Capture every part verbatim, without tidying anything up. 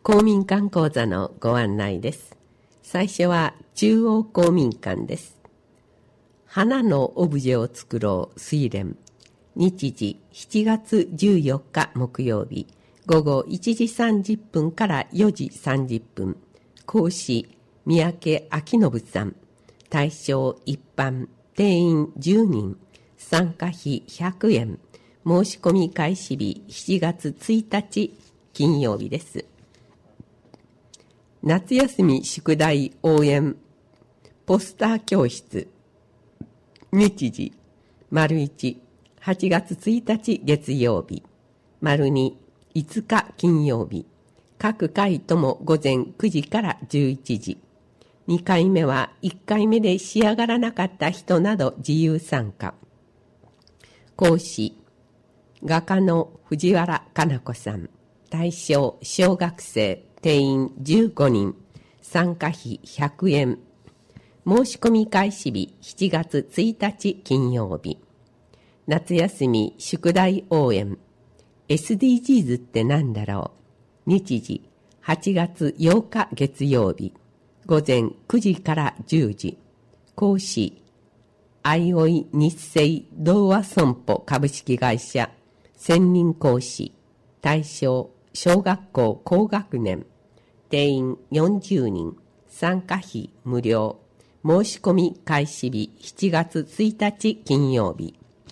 公民館講座のご案内です。最初は中央公民館です。花のオブジェを作ろう睡蓮。日時しちがつじゅうよっか木曜日、午後いちじさんじゅっぷんからよじさんじゅっぷん。講師三宅昭信さん。対象一般、定員じゅうにん。参加費ひゃくえん。申し込み開始日しちがつついたち金曜日です。夏休み宿題応援ポスター教室。日時丸一、はちがつついたち月曜日、丸二、いつか金曜日。各回とも午前くじからじゅういちじ。にかいめはいっかいめで仕上がらなかった人など自由参加。講師画家の藤原かな子さん。対象小学生、定員じゅうごにん。参加費ひゃくえん。申し込み開始日しちがつついたち金曜日。夏休み宿題応援 エスディージーズ って何だろう。日時はちがつようか月曜日、午前くじからじゅうじ。講師あいおい日清同和損保株式会社専任講師。対象小学校高学年。定員よんじゅうにん。参加費無料。申し込み開始日しちがつついたち金曜日。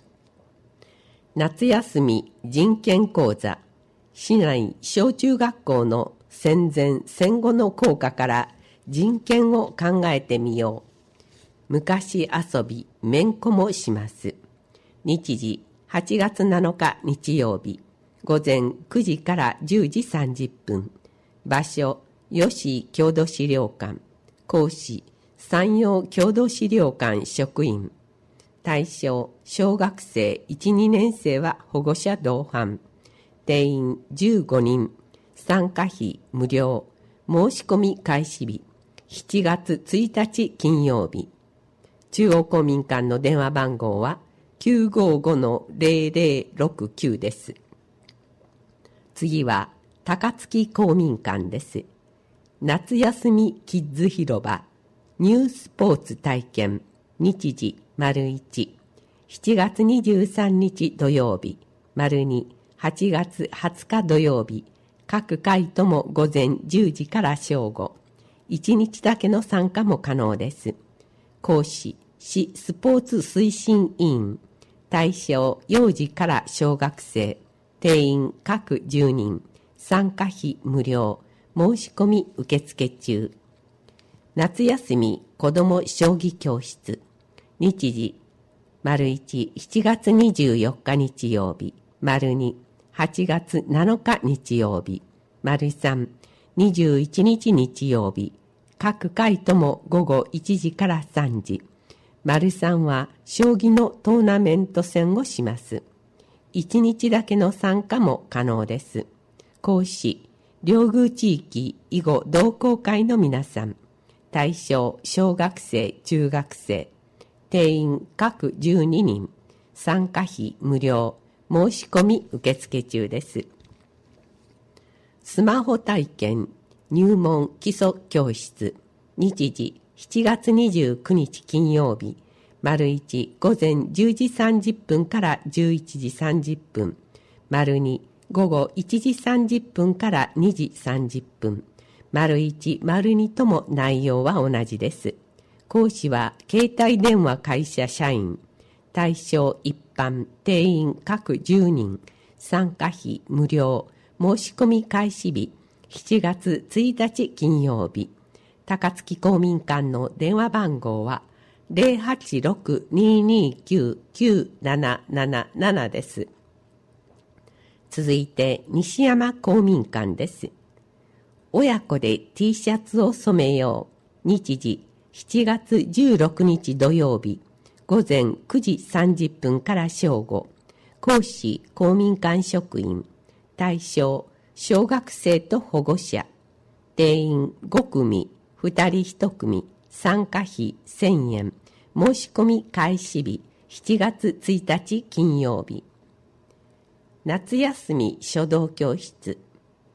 夏休み人権講座。市内小中学校の戦前戦後の校歌から人権を考えてみよう。昔遊びめんこもします。日時はちがつなのか日曜日、午前くじからじゅうじさんじゅっぷん。場所吉郷土資料館。講師山陽郷土資料館職員。対象小学生いち、にねん生は保護者同伴。定員じゅうごにん。参加費無料。申し込み開始日しちがつついたち金曜日。中央公民館の電話番号は きゅうごごのゼロゼロろくきゅう です。次は高槻公民館です。夏休みキッズ広場ニュースポーツ体験。日時丸一、しちがつにじゅうさんにち土曜日、丸二、はちがつはつか土曜日。各回とも午前じゅうじから正午。いちにちだけの参加も可能です。講師市スポーツ推進委員。対象幼児から小学生。定員各じゅうにん。参加費無料。申し込み受付中。夏休み子ども将棋教室。日時丸一、しちがつにじゅうよっか日曜日、丸二、はちがつなのか日曜日、丸三、にじゅういちにち日曜日。各回とも午後いちじからさんじ。丸三は将棋のトーナメント戦をします。いちにちだけの参加も可能です。講師両宮地域囲碁同好会の皆さん。対象小学生中学生。定員各じゅうににん。参加費無料。申し込み受付中です。スマホ体験入門基礎教室。日時しちがつにじゅうくにち金曜日、丸一、午前じゅうじさんじゅっぷんからじゅういちじさんじゅっぷん。丸二、午後いちじさんじゅっぷんからにじさんじゅっぷん。丸一、丸二とも内容は同じです。講師は携帯電話会社社員。対象一般、定員各じゅうにん。参加費無料。申し込み開始日しちがつついたち金曜日。高槻公民館の電話番号は ゼロはちろく にーにーきゅう きゅうなななななな です。続いて西山公民館です。親子で T シャツを染めよう。日時しちがつじゅうろくにち土曜日、午前くじさんじゅっぷんから正午。講師公民館職員。対象小学生と保護者。定員ごくみ、ふたりいちくみ。参加費せんえん。申し込み開始日しちがつついたち金曜日。夏休み書道教室。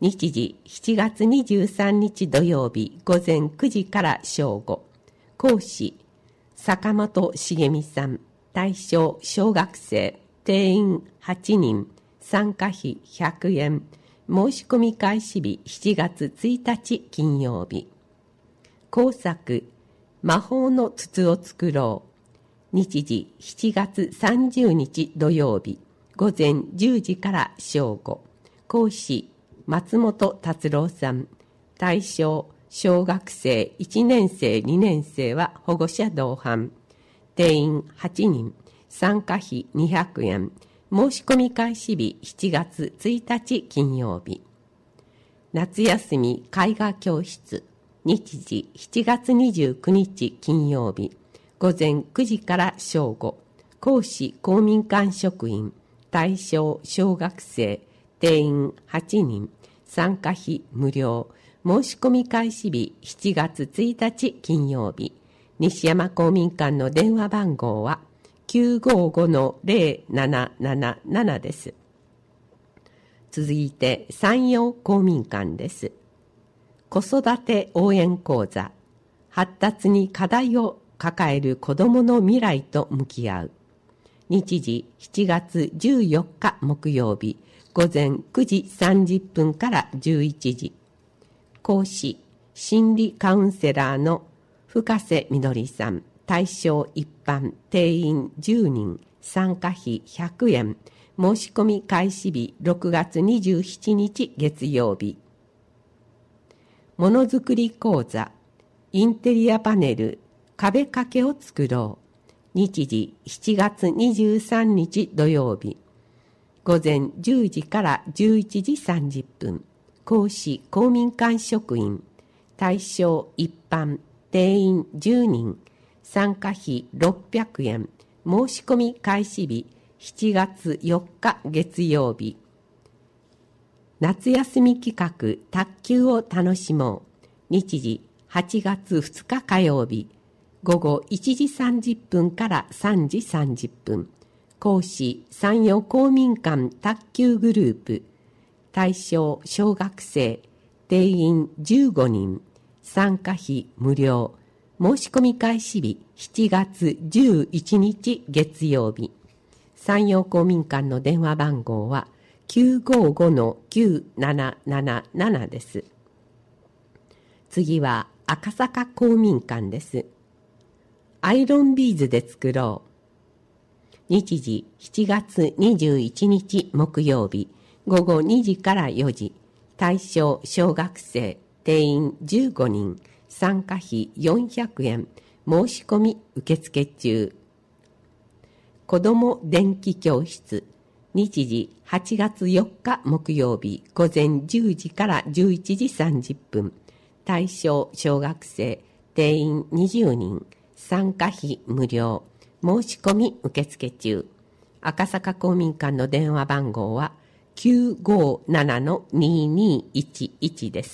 日時しちがつにじゅうさんにち土曜日午前くじから正午。講師坂本茂美さん。対象小学生。定員はちにん。参加費ひゃくえん。申し込み開始日しちがつついたち金曜日。工作魔法の筒を作ろう。日時しちがつさんじゅうにち土曜日午前じゅうじから正午。講師松本達郎さん。対象小学生いちねんせいにねんせいは保護者同伴。定員はちにん。参加費にひゃくえん。申し込み開始日しちがつついたち金曜日。夏休み絵画教室。日時しちがつにじゅうくにち金曜日午前くじから正午。講師公民館職員。対象小学生。定員はちにん。参加費無料。申し込み開始日しちがつついたち金曜日。西山公民館の電話番号は きゅうごごのゼロなななななな です。続いて山陽公民館です。子育て応援講座。発達に課題を抱える子どもの未来と向き合う。日時しちがつじゅうよっか木曜日午前くじさんじゅっぷんからじゅういちじ。講師心理カウンセラーの深瀬みどりさん。対象一般。定員じゅうにん。参加費ひゃくえん。申し込み開始日ろくがつにじゅうしちにち月曜日。ものづくり講座。インテリアパネル壁掛けを作ろう。日時しちがつにじゅうさんにち土曜日午前じゅうじからじゅういちじさんじゅっぷん。講師公民館職員。対象一般。定員じゅうにん。参加費ろっぴゃくえん。申し込み開始日しちがつよっか月曜日。夏休み企画卓球を楽しもう。日時はちがつふつか火曜日午後いちじさんじゅっぷんからさんじさんじゅっぷん。講師山陽公民館卓球グループ。対象小学生。定員じゅうごにん。参加費無料。申し込み開始日しちがつじゅういちにち月曜日。山陽公民館の電話番号は きゅうごごのきゅうなななななな です。次は赤坂公民館です。アイロンビーズで作ろう。日時しちがつにじゅういちにち木曜日午後にじからよじ。対象小学生。定員じゅうごにん。参加費よんひゃくえん。申し込み受付中。子ども電気教室。日時はちがつよっか木曜日午前じゅうじからじゅういちじさんじゅっぷん。対象小学生。定員にじゅうにん。参加費無料。申し込み受付中。赤坂公民館の電話番号はきゅうごななのににいちいちです。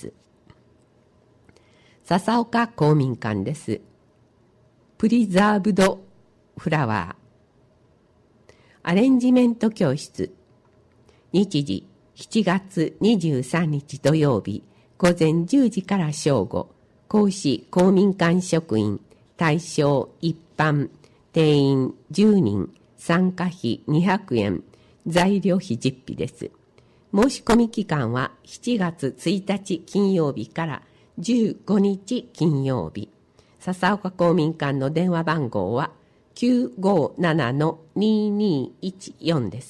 笹岡公民館です。プリザーブドフラワー。アレンジメント教室。日時しちがつにじゅうさんにち土曜日午前じゅうじから正午。講師公民館職員。対象一般。定員じゅうにん。参加費にひゃくえん。材料費実費です。申し込み期間はしちがつついたち金曜日からじゅうごにち金曜日。笹岡公民館の電話番号はきゅうごななのににいちよんです。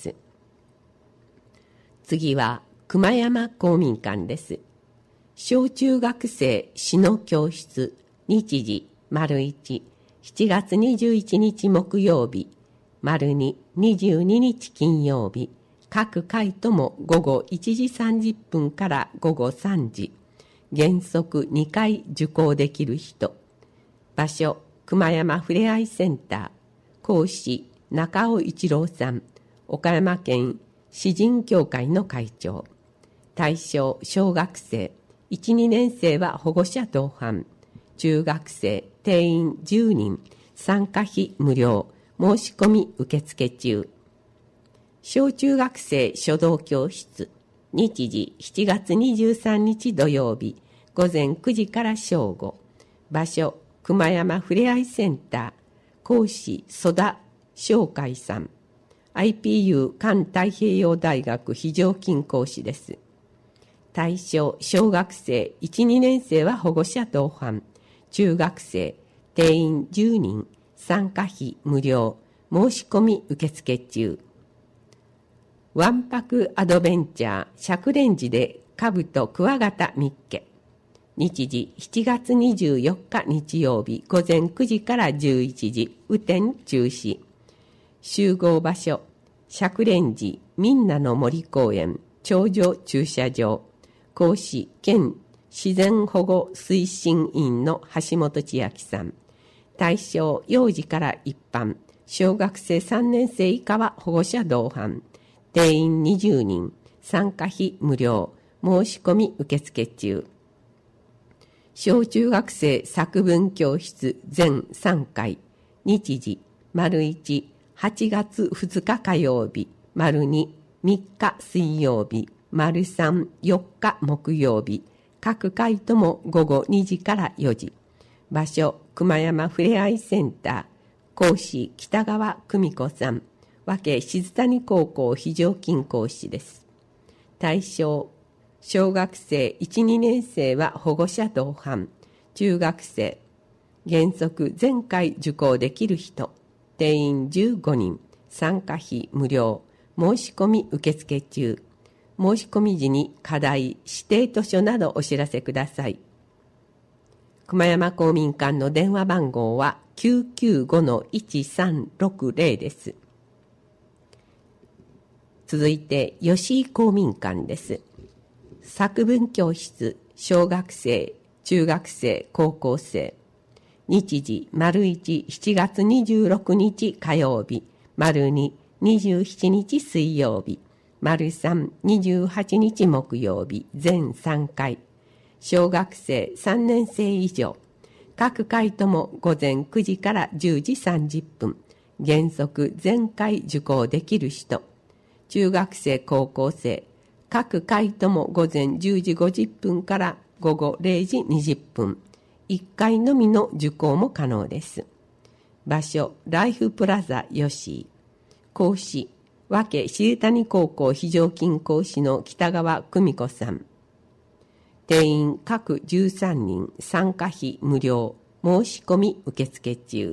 次は熊山公民館です。小中学生詩の教室。日時丸いち。しちがつにじゅういちにち木曜日丸に。にじゅうににち金曜日。各回とも午後いちじさんじゅっぷんから午後さんじ。原則にかい受講できる人。場所熊山ふれあいセンター。講師中尾一郎さん。岡山県詩人協会の会長。対象小学生。いち、にねんせいは保護者同伴。中学生定員じゅうにん。参加費無料。申し込み受付中。小中学生書道教室。 日時しちがつにじゅうさんにち土曜日、午前くじから正午。場所、熊山ふれあいセンター。講師、曽田翔海さん。アイピーユー 環太平洋大学非常勤講師です。対象、小学生いち、にねん生は保護者同伴。中学生、定員じゅうにん。参加費無料。申し込み受付中。わんぱくアドベンチャー釈蓮寺で兜クワガタ密家。日時しちがつにじゅうよっか日曜日午前くじからじゅういちじ、雨天中止。集合場所、釈蓮寺みんなの森公園頂上駐車場。講師兼自然保護推進員の橋本千秋さん。対象、幼児から一般。小学生さんねん生以下は保護者同伴。定員にじゅうにん。参加費無料。申し込み受付中。小中学生作文教室全さんかい。日時、丸いち、はちがつふつか火曜日。丸に、みっか水曜日。丸さん、よっか木曜日。各回とも午後にじからよじ。場所、熊山ふれあいセンター。講師、北川久美子さん。和気静谷高校非常勤講師です。対象、小学生いち、にねん生は保護者同伴。中学生、原則全回受講できる人。定員じゅうごにん。参加費無料。申し込み受付中。申し込み時に課題、指定図書などお知らせください。熊山公民館の電話番号は きゅうきゅうごのいちさんろくゼロ です。続いて吉井公民館です。作文教室、小学生、中学生、高校生。日時、丸いち、しちがつにじゅうろくにち火曜日。丸に、にじゅうしちにち水曜日。丸さん、にじゅうはちにち木曜日。全さんかい。小学生さんねん生以上。各回とも午前くじからじゅうじさんじゅっぷん。原則全回受講できる人。中学生、高校生。各回とも午前じゅうじごじゅっぷんから午後れいじにじゅっぷん。いっかいのみの受講も可能です。場所、ライフプラザ吉井。講師、和気静谷高校非常勤講師の北川久美子さん。定員各じゅうさんにん。参加費無料。申し込み受付中。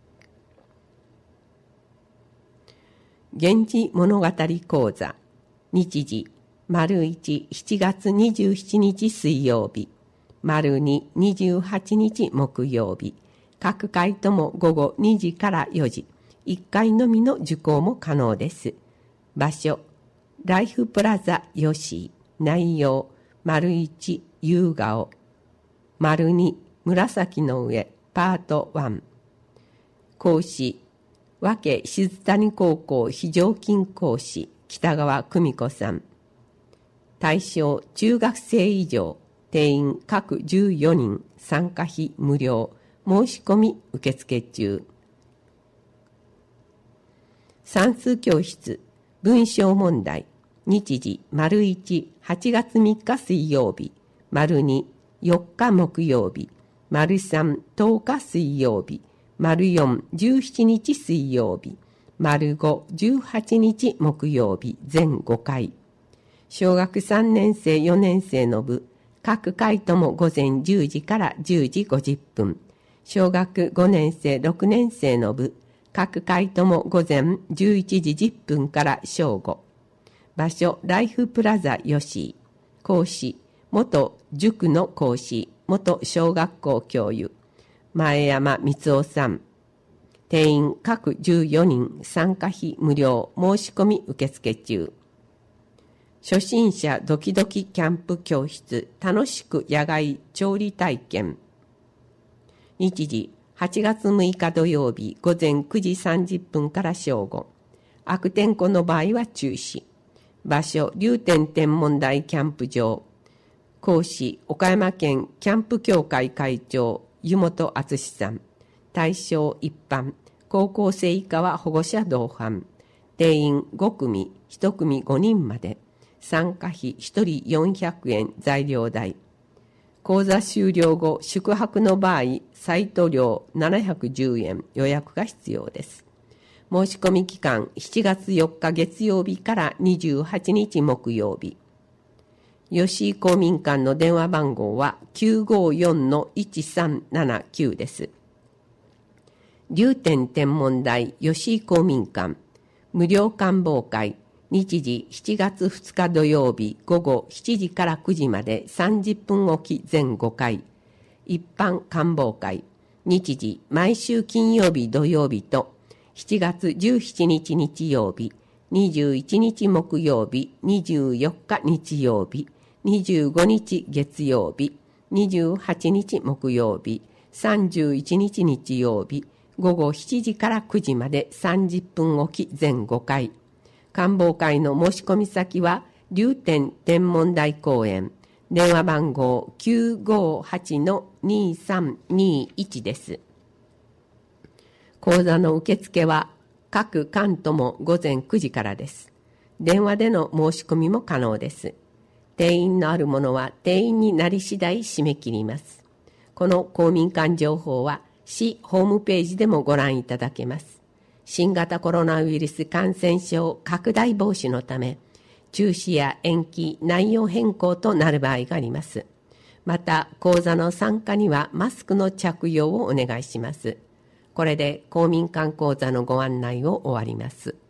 源氏物語講座。日時、丸いち、しちがつにじゅうしちにち水曜日。丸に、にじゅうはちにち木曜日。各回とも午後にじからよじ。いっかいのみの受講も可能です。場所、ライフプラザ吉井。内容、丸いち、夕顔。丸に、紫の上、パートいち。講師、和気静谷高校非常勤講師、北川久美子さん。対象、中学生以上。定員各じゅうよにん。参加費無料。申し込み受付中。算数教室、文章問題。日時、丸いち、はちがつみっか水曜日。丸に、よっか木曜日。丸さん、とおか水曜日。丸よん、じゅうしちにち水曜日。丸ご、じゅうはちにち木曜日。全ごかい。小学さんねん生、よねん生の部。各回とも午前じゅうじからじゅうじごじゅっぷん。小学ごねん生、ろくねん生の部。各回とも午前じゅういちじじゅっぷんから正午。場所、ライフプラザ吉井。講師、元塾の講師、元小学校教諭、前山光夫さん。定員各じゅうよにん。参加費無料。申し込み受付中。初心者ドキドキキャンプ教室、楽しく野外調理体験。日時、はちがつむいか土曜日、午前くじさんじゅっぷんから正午。悪天候の場合は中止。場所、竜天天文台キャンプ場。講師、岡山県キャンプ協会会長、湯本敦さん。対象一般。高校生以下は保護者同伴。定員ごくみ、いちくみごにんまで。 参加費ひとりよんひゃくえん材料代。講座終了後、宿泊の場合、サイト料ななひゃくじゅうえん予約が必要です。申し込み期間しちがつよっか月曜日からにじゅうはちにち木曜日。吉井公民館の電話番号は きゅうごよんのいちさんななきゅう です。龍天天文台吉井公民館無料観望会、日時しちがつふつか土曜日午後しちじからくじまでさんじゅっぷんおき全ごかい。一般観望会、日時毎週金曜日土曜日としちがつじゅうしちにち日曜日、にじゅういちにち木曜日、にじゅうよっか日曜日、にじゅうごにち月曜日、にじゅうはちにち木曜日、さんじゅういちにち日曜日、午後しちじからくじまでさんじゅっぷんおき全ごかい。観望会の申し込み先は、龍天天文台公園、電話番号 きゅうごはちのにさんにいち です。講座の受付は、各館とも午前くじからです。電話での申し込みも可能です。定員のあるものは定員になり次第締め切ります。この公民館情報は市ホームページでもご覧いただけます。新型コロナウイルス感染症拡大防止のため、中止や延期、内容変更となる場合があります。また、講座の参加にはマスクの着用をお願いします。これで公民館講座のご案内を終わります。